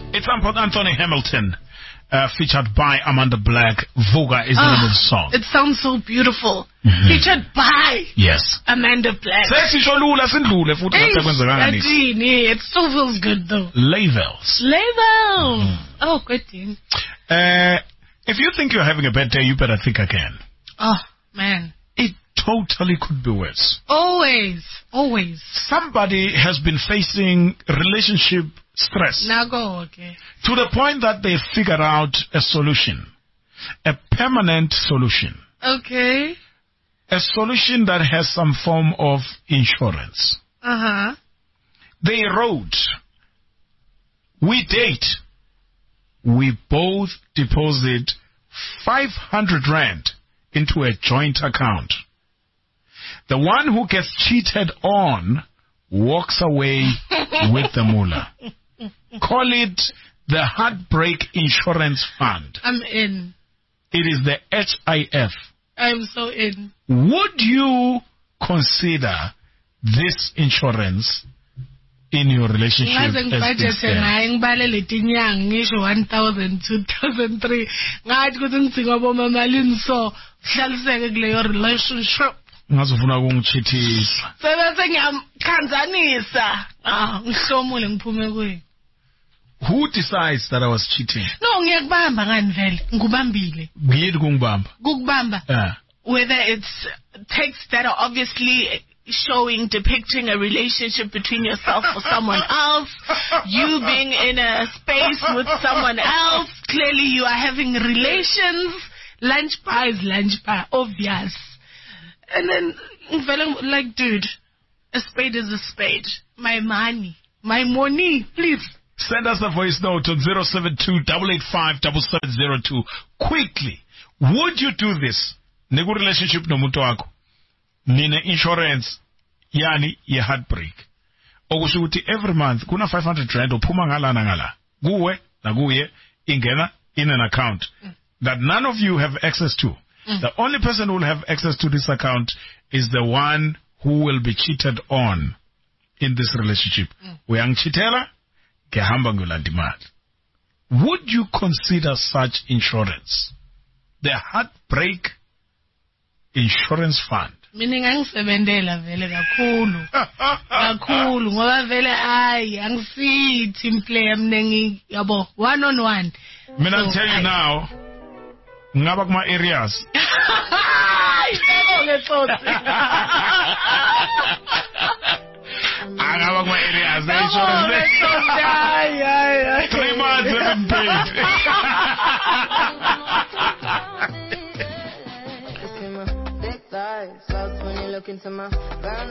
It's Anthony Hamilton, featured by Amanda Black. Vuga is the name of the song. It sounds so beautiful. Featured by Amanda Black. It still feels good though. Labels. Oh, good thing. If you think you're having a bad day, you better think again. Oh, man. It totally could be worse. Always. Somebody has been facing relationship stress. Now go, okay. To the point that they figured out a solution. A permanent solution. Okay. A solution that has some form of insurance. They wrote, we date. We both deposit 500 rand into a joint account. The one who gets cheated on walks away with the moolah. Call it the Heartbreak Insurance Fund. I'm in. It is the HIF. I'm so in. Would you consider this insurance in your relationship? I think budget and I 1,000, 2,003. I couldn't think about my malin so your relationship. So that's I'm Kanzanisa. Who decides that I was cheating? No, whether it's texts that are obviously depicting a relationship between yourself or someone else, you being in a space with someone else, clearly you are having relations, lunch bar, obvious. And then, like, dude, a spade is a spade. My money, please. Send us a voice note on 072-885-7702. Quickly, would you do this? Nego relationship no muntu wako. Nine insurance, yani ye heartbreak. Okusho ukuthi every month kuna 500 rand ophuma ngala nangala. Kuwe na kuye ingena in an account that none of you have access to. The only person who will have access to this account is the one who will be cheated on in this relationship. Uyangchitela gehamba ngolanda imali. Would you consider such insurance? The Heartbreak Insurance Fund. Meaning angisebenzela vele kakhulu ngoba vele angisi team player mnengi yabo one on one. Mina tell you now, ngaba kuma areas. Ngaba kuma areas. 3 months haven't paid. Sauce when you look into my